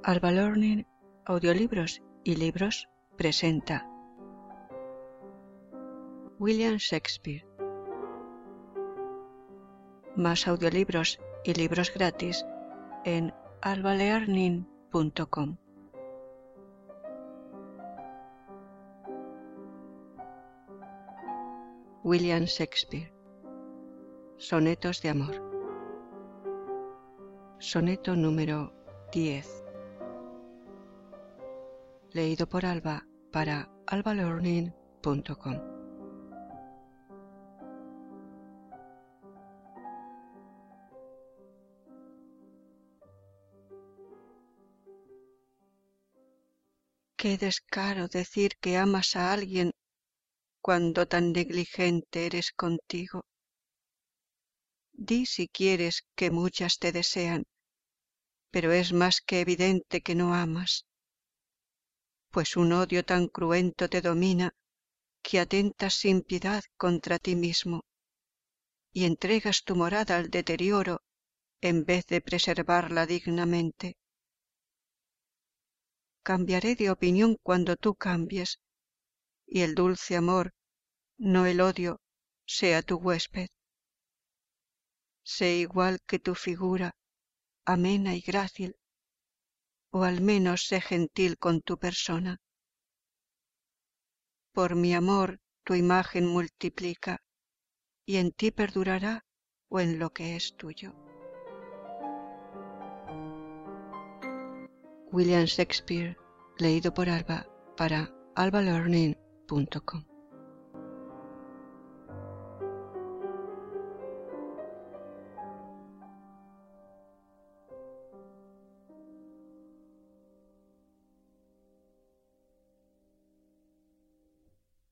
Alba Learning, audiolibros y libros presenta William Shakespeare. Más audiolibros y libros gratis en albalearning.com. William Shakespeare. Sonetos de amor. Soneto número 10. Leído por Alba para albalearning.com. Qué descaro decir que amas a alguien cuando tan negligente eres contigo. Di si quieres que muchas te desean, pero es más que evidente que no amas, pues un odio tan cruento te domina que atentas sin piedad contra ti mismo y entregas tu morada al deterioro en vez de preservarla dignamente. Cambiaré de opinión cuando tú cambies, y el dulce amor, no el odio, sea tu huésped. Sé igual que tu figura, amena y grácil, o al menos sé gentil con tu persona. Por mi amor tu imagen multiplica, y en ti perdurará o en lo que es tuyo. William Shakespeare, leído por Alba para albalearning.com.